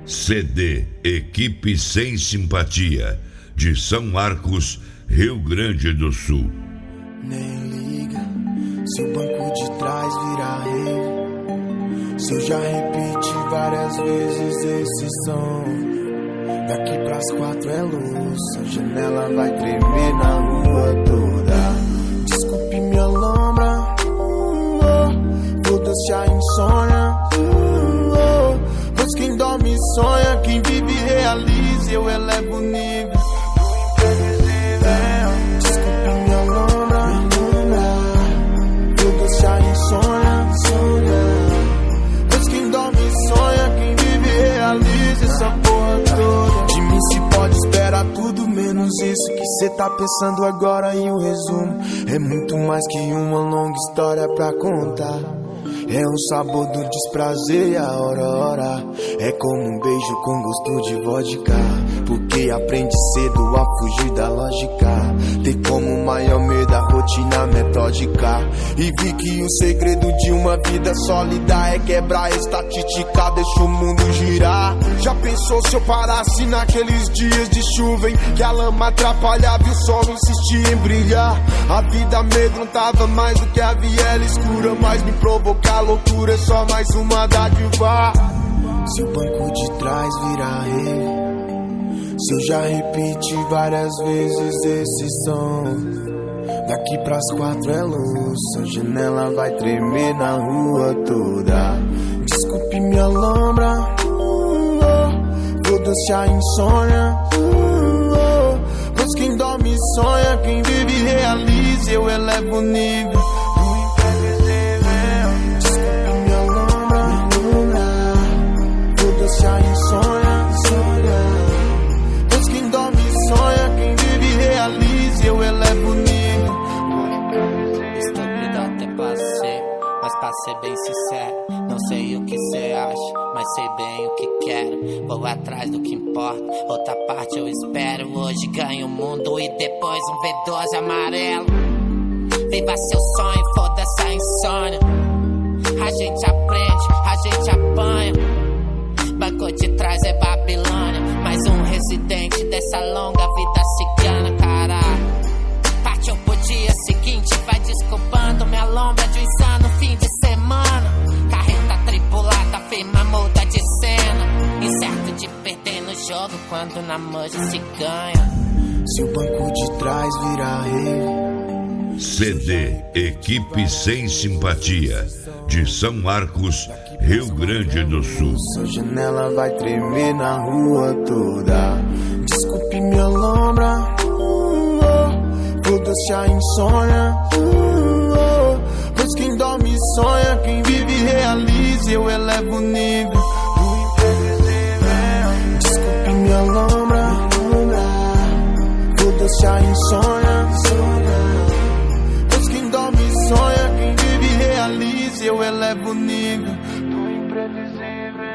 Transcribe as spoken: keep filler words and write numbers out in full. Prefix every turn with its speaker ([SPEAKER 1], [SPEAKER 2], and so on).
[SPEAKER 1] C D Equipe Sem Simpatia, de São Marcos, Rio Grande do Sul.
[SPEAKER 2] Nem liga se o banco de trás virar rave, se eu já repeti várias vezes esse som. Daqui pras quatro é luz, a janela vai tremer na rua toda. Desculpe minha lombra, foda-se a insônia, pois quem dorme sonha, quem vive realiza, eu elevo o nível. Desculpe minha lombra, foda-se a insônia, pois quem dorme sonha, quem vive realiza essa porra toda. De mim se pode esperar tudo menos isso que cê tá pensando agora. E o resumo é muito mais que uma longa história pra contar. É o sabor do desprazer e a hora, hora. É como um beijo com gosto de vodka, porque aprende cedo a fugir da lógica. Tem como maior medo a rotina metódica. E vi que o segredo de uma vida sólida é quebrar a estatística, deixa o mundo girar. Já pensou se eu parasse naqueles dias de chuva em que a lama atrapalhava e o sol insistia em brilhar? A vida amedrontava mais do que a viela escura, mas me provocar loucura é só mais uma dádiva. Se o banco de trás virar rave, se eu já repeti várias vezes esse som. Daqui pras quatro é luz, a janela vai tremer na rua toda. Desculpe minha lombra, foda-se a insônia, pois quem dorme sonha, quem vive realiza, eu elevo o nível. Se a insônia, pois quem dorme sonha, quem vive realiza, eu elevo o nível.
[SPEAKER 3] Estúpido até passei, mas pra ser bem sincero, não sei o que cê acha, mas sei bem o que quero. Vou atrás do que importa, outra parte eu espero. Hoje ganho o mundo e depois um V doze amarelo. Viva seu sonho, foda-se a insônia. A gente aprende, a gente apanha. Banco de trás é Babilônia, mais um residente dessa longa vida cigana, caralho. Partiu pro dia seguinte, vai desculpando minha lombra de um insano fim de semana. Carreta tripulada, firma muda de cena, incerto de perder no jogo quando na moja se ganha.
[SPEAKER 2] Se o banco de trás virar rave,
[SPEAKER 1] C D Equipe Sem Simpatia, de São Marcos, Rio Grande do Sul.
[SPEAKER 2] Sua janela vai tremer na rua toda. Desculpe minha lombra, foda-se a insônia, pois quem dorme sonha, quem vive realiza, eu elevo o nível. Desculpe minha lombra, foda-se a insônia, pois quem dorme sonha, quem vive realiza, eu elevo o nível. Do imprevisível.